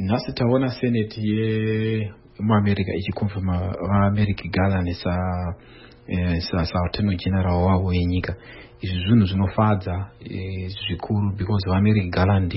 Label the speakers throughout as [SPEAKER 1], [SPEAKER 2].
[SPEAKER 1] Nhasi taona Senate yemuAmerica ichikonfirma vaMeric Garland saAttorney General wavo wenyika. Izvi zvinhu zvinofadza zvikuru because vaMeric Garland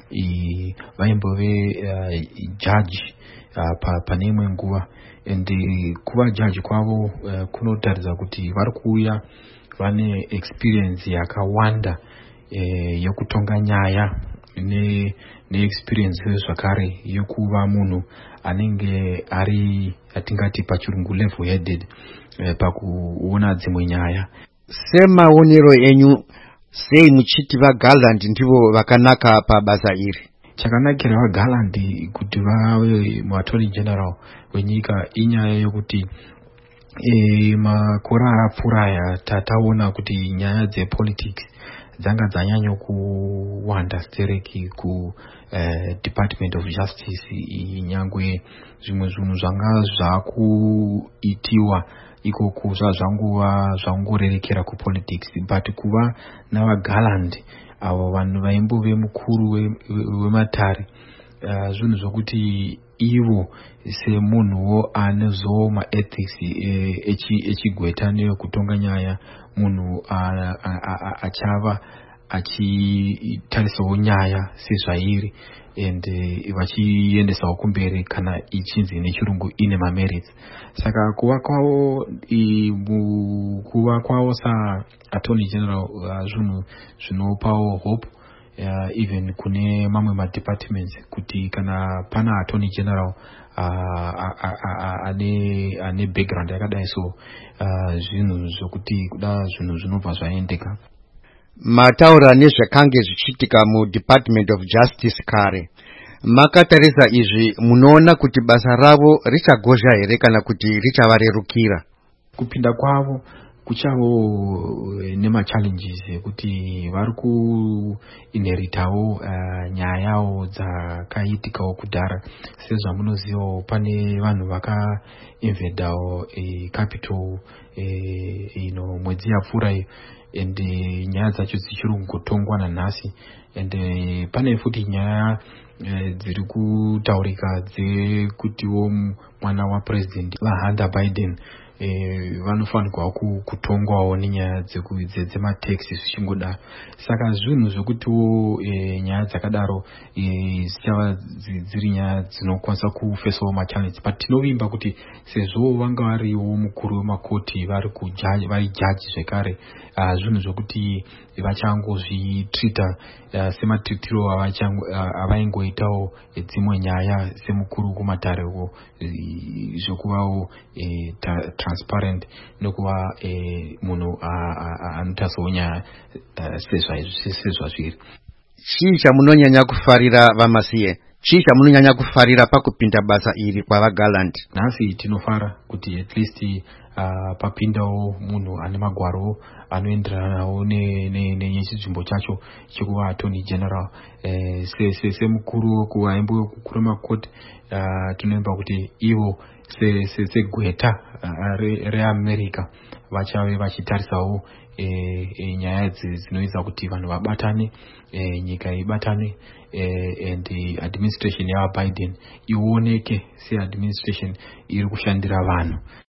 [SPEAKER 1] vaimbove judge pane imwe nguva, and kuva judge kwavo kunotaridza kuti vari kuuya vane experience yakawanda yokutonga nyaya neexperience zvakare yokuva munhu anenge ari atingati pachirungu level headed pakuona dzimwe nyaya.
[SPEAKER 2] Semaonero enyu sei muchiti vaGarland ndivo vakanaka pabasa iri?
[SPEAKER 1] Chakanakira vaGarland kuti vave muAttorney General wenyika inyaya yokuti makore apfuura aya tataona kuti nyaya dzepolitics dzanga dzanyanya kuwanda stereki Department of Justice. Nyangwe zvimwe zvinhu zvanga zvakuitiwa ikoko zvangorerekera kupolitics, but kuva navaGarland avo vanhu vaimbove mukuru wematare, zvinhu zvokuti ivo semunhuwo anezo maethics echigweta neyokutonga nyaya, munhu achava achitarisawo nyaya sezvairi and vachiendesawo kumberi kana ichinzi nechirungu ine mamerits. Saka kuva kwavo saAttorney General zvinhu zvinopawo hope even kune mamwe madepartments kuti kana pana Attorney General ane background yakadai so zvinhu zvokuti kuda zvinhu zvinobva zvaendeka.
[SPEAKER 2] Mataura nezvakange zvichiitika muDepartment of Justice kare, makatarisa izvi munoona kuti basa ravo richagozha here kana kuti richavarerukira?
[SPEAKER 1] Kupinda kwavo kuchavo nemachallenges ekuti vari kuinheritawo nyayawo dzakaitikawo kudhara. Sezvamunozivawo pane vanhu vakainvadawo capital mwedzi yapfuura iyo, and nyaya dzacho dzichiri kungotongwa nanhasi, and pane futi nyaya dziri kutaurika dzekutiwo mwana wapresident vaHunter Biden vanofanirwa kutongwawo nenyaya dzemataxi zvichingodaro. Saka zvinhu zvokutiwo nyaya dzakadaro dzichava dziri nyaya dzinokwanisa kufesawo machallenges, but tinovimba kuti sezvo vanga variwo mukuru wemakoti vari judge zvekare, zvinhu zvokuti vachangozvitrita sematriitiro avaingoitawo dzimwe nyaya semukuru kumatare uko, zvokuvawo transparent nokuva munhu anotarisawo nyaya sezvazviri.
[SPEAKER 2] Chii chamunonyanya kufarira vaMasiye? Chii chamunonyanya kufarira pakupinda basa iri kwavaGarland?
[SPEAKER 1] Nhasi tinofara kuti at least papindawo munhu ane magwaro anoenderanawo nechinzvimbo chacho chekuva Attorney General. Semukuru kukuru makoti tinoimba kuti ivo segweta reAmerica vachave vachitarisawo nyaya dzinoita kuti vanhu vabatane, nyika ibatane, and administration yavaBiden ioneke seadministration iri kushandira vanhu.